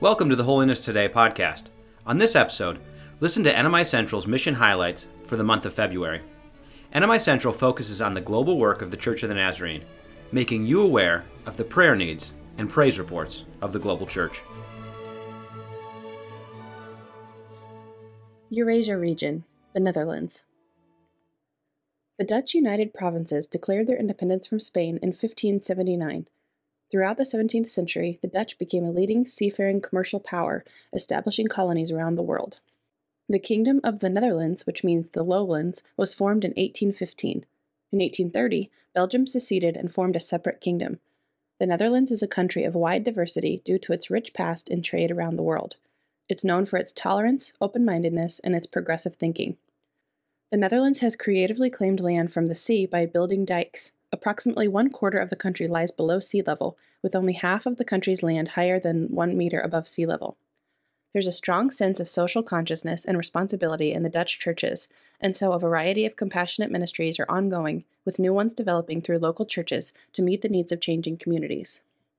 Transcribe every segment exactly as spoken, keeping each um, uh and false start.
Welcome to the Holiness Today podcast. On this episode, listen to N M I Central's mission highlights for the month of February. N M I Central focuses on the global work of the Church of the Nazarene, making you aware of the prayer needs and praise reports of the global church. Eurasia region, the Netherlands. The Dutch United Provinces declared their independence from Spain in fifteen seventy-nine. Throughout the seventeenth century, the Dutch became a leading seafaring commercial power, establishing colonies around the world. The Kingdom of the Netherlands, which means the lowlands, was formed in eighteen fifteen. In eighteen thirty, Belgium seceded and formed a separate kingdom. The Netherlands is a country of wide diversity due to its rich past in trade around the world. It's known for its tolerance, open-mindedness, and its progressive thinking. The Netherlands has creatively claimed land from the sea by building dikes. Approximately one quarter of the country lies below sea level, with only half of the country's land higher than one meter above sea level. There's a strong sense of social consciousness and responsibility in the Dutch churches, and so a variety of compassionate ministries are ongoing, with new ones developing through local churches to meet the needs of changing communities.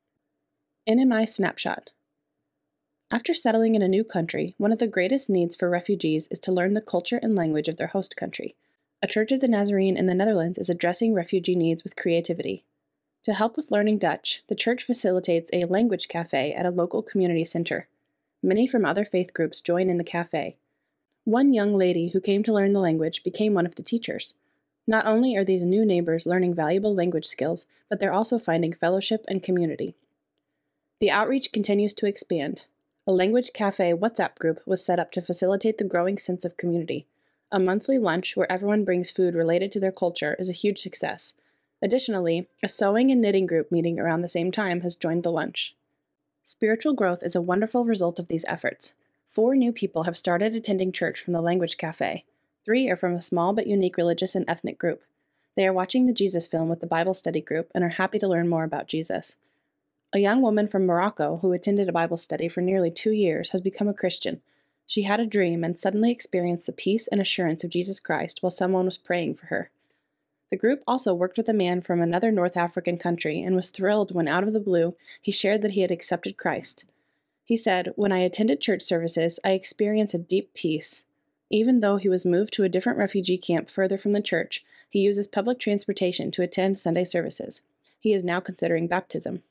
N M I Snapshot. After settling in a new country, one of the greatest needs for refugees is to learn the culture and language of their host country. A Church of the Nazarene in the Netherlands is addressing refugee needs with creativity. To help with learning Dutch, the church facilitates a language cafe at a local community center. Many from other faith groups join in the cafe. One young lady who came to learn the language became one of the teachers. Not only are these new neighbors learning valuable language skills, but they're also finding fellowship and community. The outreach continues to expand. A language cafe WhatsApp group was set up to facilitate the growing sense of community. A monthly lunch where everyone brings food related to their culture is a huge success. Additionally, a sewing and knitting group meeting around the same time has joined the lunch. Spiritual growth is a wonderful result of these efforts. Four new people have started attending church from the language cafe. Three are from a small but unique religious and ethnic group. They are watching the Jesus film with the Bible study group and are happy to learn more about Jesus. A young woman from Morocco who attended a Bible study for nearly two years has become a Christian. She had a dream and suddenly experienced the peace and assurance of Jesus Christ while someone was praying for her. The group also worked with a man from another North African country and was thrilled when, out of the blue, he shared that he had accepted Christ. He said, "When I attended church services, I experienced a deep peace. Even though he was moved to a different refugee camp further from the church, he uses public transportation to attend Sunday services. He is now considering baptism."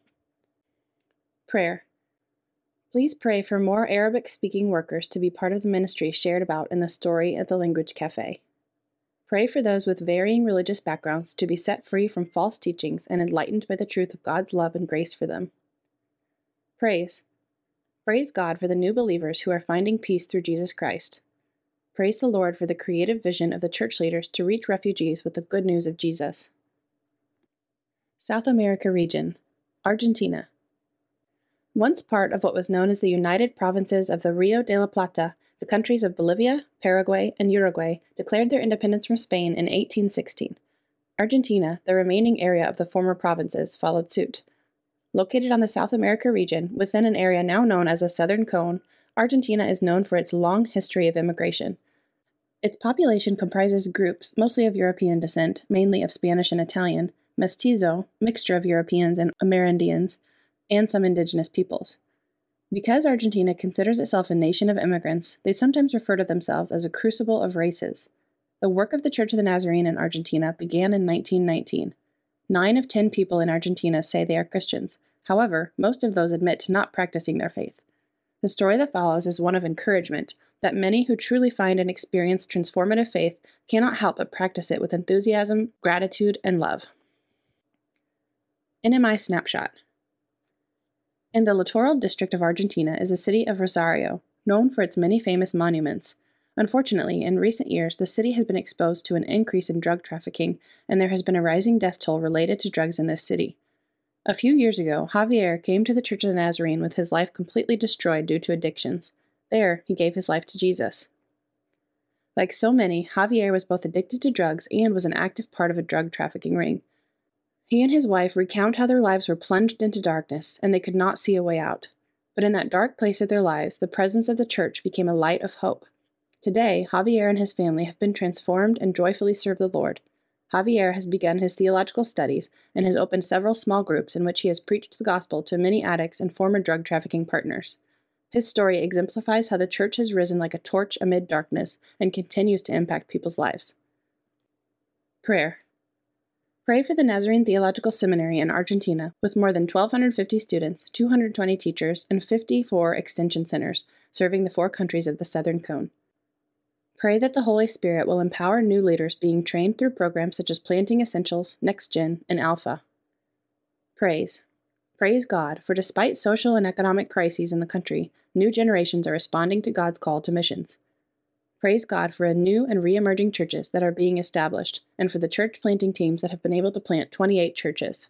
Prayer. Please pray for more Arabic-speaking workers to be part of the ministry shared about in the story at the Language Cafe. Pray for those with varying religious backgrounds to be set free from false teachings and enlightened by the truth of God's love and grace for them. Praise. Praise God for the new believers who are finding peace through Jesus Christ. Praise the Lord for the creative vision of the church leaders to reach refugees with the good news of Jesus. South America region, Argentina. Once part of what was known as the United Provinces of the Rio de la Plata, the countries of Bolivia, Paraguay, and Uruguay declared their independence from Spain in eighteen sixteen. Argentina, the remaining area of the former provinces, followed suit. Located on the South America region, within an area now known as the Southern Cone, Argentina is known for its long history of immigration. Its population comprises groups mostly of European descent, mainly of Spanish and Italian, mestizo, mixture of Europeans and Amerindians, and some indigenous peoples. Because Argentina considers itself a nation of immigrants, they sometimes refer to themselves as a crucible of races. The work of the Church of the Nazarene in Argentina began in nineteen nineteen. Nine of ten people in Argentina say they are Christians. However, most of those admit to not practicing their faith. The story that follows is one of encouragement, that many who truly find and experience transformative faith cannot help but practice it with enthusiasm, gratitude, and love. N M I Snapshot. In the littoral district of Argentina is the city of Rosario, known for its many famous monuments. Unfortunately, in recent years, the city has been exposed to an increase in drug trafficking, and there has been a rising death toll related to drugs in this city. A few years ago, Javier came to the Church of the Nazarene with his life completely destroyed due to addictions. There, he gave his life to Jesus. Like so many, Javier was both addicted to drugs and was an active part of a drug trafficking ring. He and his wife recount how their lives were plunged into darkness, and they could not see a way out. But in that dark place of their lives, the presence of the church became a light of hope. Today, Javier and his family have been transformed and joyfully serve the Lord. Javier has begun his theological studies and has opened several small groups in which he has preached the gospel to many addicts and former drug trafficking partners. His story exemplifies how the church has risen like a torch amid darkness and continues to impact people's lives. Prayer. Pray for the Nazarene Theological Seminary in Argentina, with more than one thousand two hundred fifty students, two hundred twenty teachers, and fifty-four extension centers, serving the four countries of the Southern Cone. Pray that the Holy Spirit will empower new leaders being trained through programs such as Planting Essentials, NextGen, and Alpha. Praise. Praise God, for despite social and economic crises in the country, new generations are responding to God's call to missions. Praise God for a new and re-emerging churches that are being established, and for the church planting teams that have been able to plant twenty-eight churches.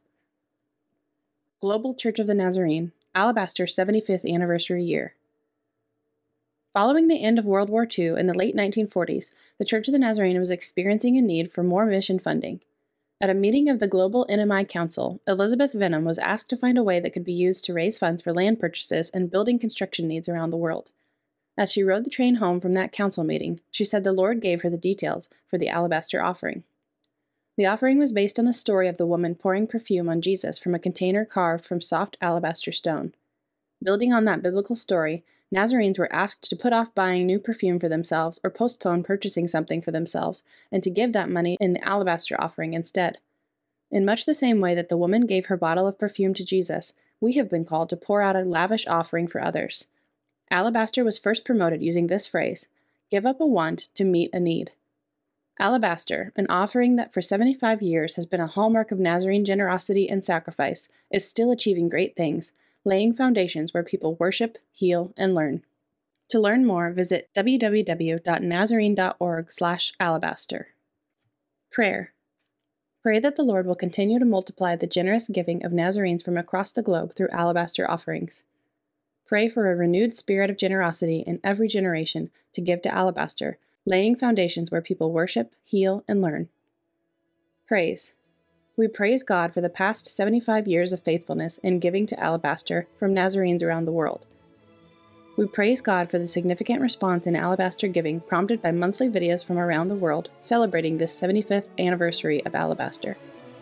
Global Church of the Nazarene, Alabaster seventy-fifth Anniversary Year. Following the end of World War Two in the late nineteen forties, the Church of the Nazarene was experiencing a need for more mission funding. At a meeting of the Global N M I Council, Elizabeth Venom was asked to find a way that could be used to raise funds for land purchases and building construction needs around the world. As she rode the train home from that council meeting, she said the Lord gave her the details for the alabaster offering. The offering was based on the story of the woman pouring perfume on Jesus from a container carved from soft alabaster stone. Building on that biblical story, Nazarenes were asked to put off buying new perfume for themselves or postpone purchasing something for themselves and to give that money in the alabaster offering instead. In much the same way that the woman gave her bottle of perfume to Jesus, we have been called to pour out a lavish offering for others. Alabaster was first promoted using this phrase, "Give up a want to meet a need." Alabaster, an offering that for seventy-five years has been a hallmark of Nazarene generosity and sacrifice, is still achieving great things, laying foundations where people worship, heal, and learn. To learn more, visit w w w dot nazarene dot org slash alabaster. Prayer. Pray that the Lord will continue to multiply the generous giving of Nazarenes from across the globe through alabaster offerings. Pray for a renewed spirit of generosity in every generation to give to alabaster, laying foundations where people worship, heal, and learn. Praise. We praise God for the past seventy-five years of faithfulness in giving to alabaster from Nazarenes around the world. We praise God for the significant response in alabaster giving prompted by monthly videos from around the world celebrating this seventy-fifth anniversary of alabaster.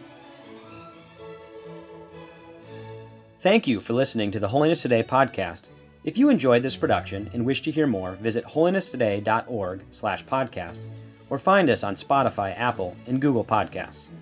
Thank you for listening to the Holiness Today podcast. If you enjoyed this production and wish to hear more, visit holiness today dot org slash podcast or find us on Spotify, Apple, and Google Podcasts.